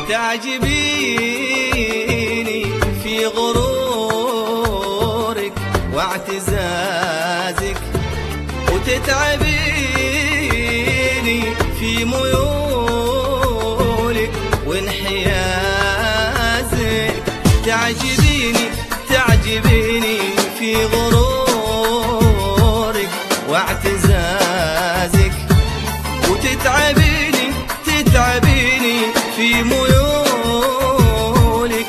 تعجبيني في غرورك واعتزازك، وتتعبيني في ميولك وانحيازك. تعجبيني في غرورك واعتزازك، وتتعبيني في ميولك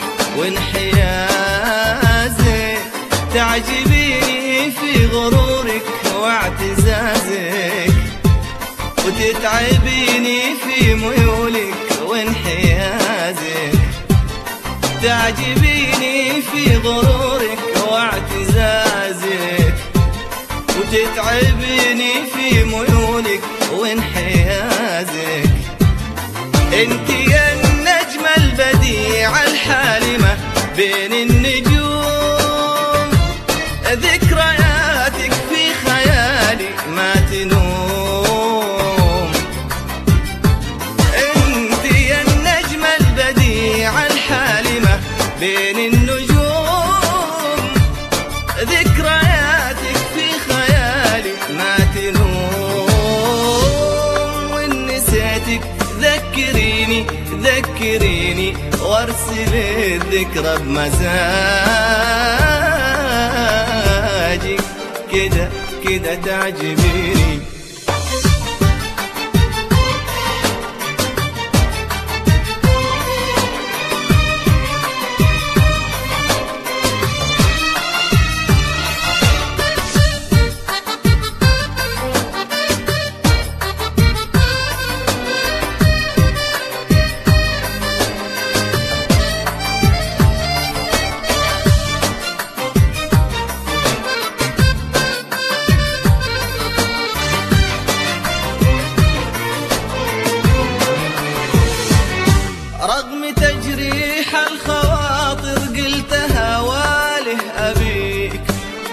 وانحيازك. تعجبيني في غرورك واعتزازك، وتتعبيني في ميولك وانحيازك. تعجبيني في غرورك واعتزازك، وتتعبيني في ميولك وانحيازك. انت يا النجمة البديعة الحالمة بين النجوم، ذكرياتك في خيالي ما تنوم. انت يا النجمة البديعة الحالمة بين النجوم، ذكرياتك في خيالي ما تنوم. وإن نسيتك ذكريني وارسل الذكرى بمزاجك. كده تعجبيني. رغم تجريح الخواطر قلتها واله أبيك،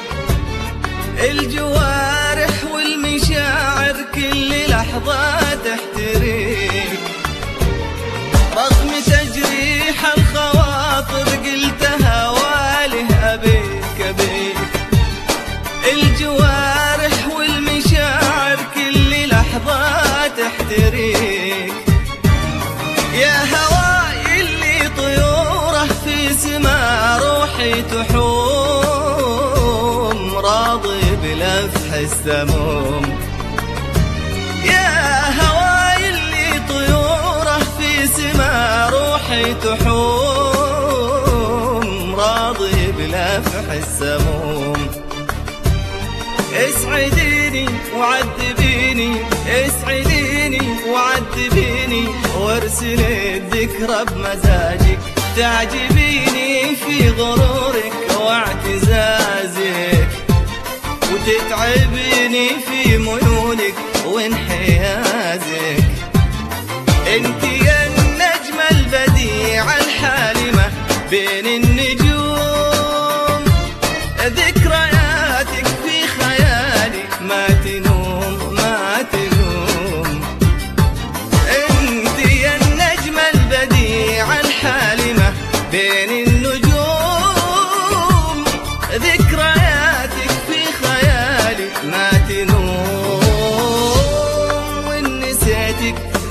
الجوارح والمشاعر كل لحظة تحتريك. رغم تجريح الخواطر قلتها واله أبيك، الجوارح والمشاعر كل لحظة تحتريك. يا هواي اللي طيوره في سما روحي تحوم، راضي بلفح السموم. يا هواي اللي طيوره في سما روحي تحوم، راضي بلفح السموم. اسعديني وعذبيني وارسل الذكرى بمزاجك. تعجبيني في غرورك واعتزازك، وتتعبيني في ميولك وانحيازك. انت يا النجمة البديعة الحالمة بين النجوم، ذكرياتك في خيالي ما تنوم. انت يا النجمة البديعة الحالمة بين النجوم، ذكرياتك في خيالي ما تنوم. وإن نسيتك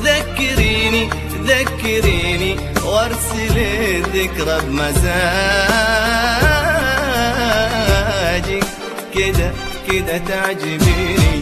ذكريني وارسل الذكرى بمزاجك. كده تعجبيني.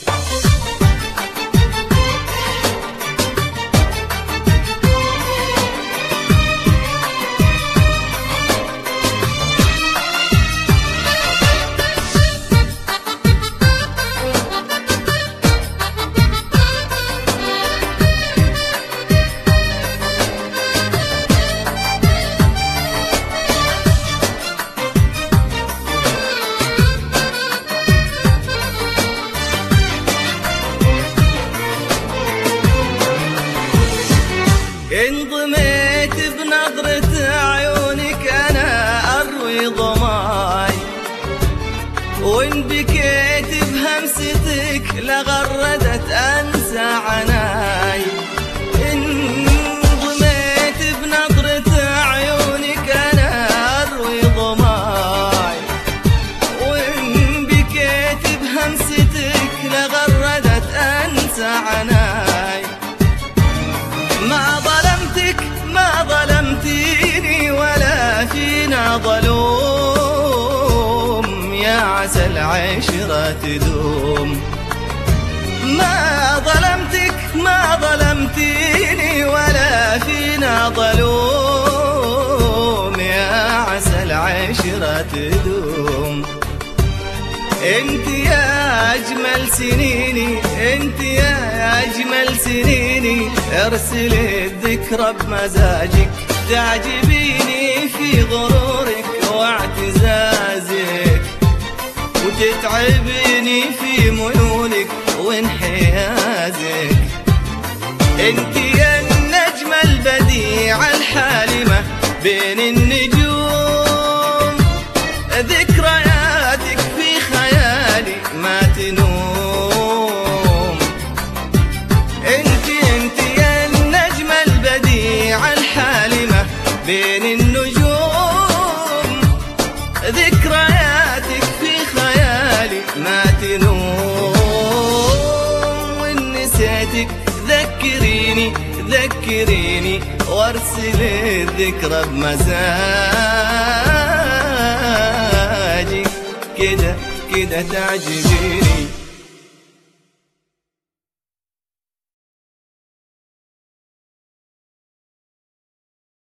انضميت بنظرة عيونك أنا أروي ضماي، وإن بكيت بهمستك لغردت أنسى عناي. انضميت وانسى عناي. ما ظلمتيني ولا فينا ظلوم، يا عسى العشرة تدوم. ما ظلمتيني ولا فينا ظلوم، يا عسى العشرة تدوم. انت يا اجمل سنيني، انت يا اجمل سنيني، ارسل الذكرى بمزاجك، تعجبيني في غرورك واعتزازك، وتتعبيني في ميولك وانحيازك. انت يا النجمة البديعة الحالمة بين النجوم، ذكرياتك في خيالي ما تنوم. انت يا النجمة البديعة الحالمة بين النجوم، ذكرياتك في خيالي ما تنوم. وإن نسيتك ذكريني وارسل الذكرى بمزاجك، كده تعجبيني.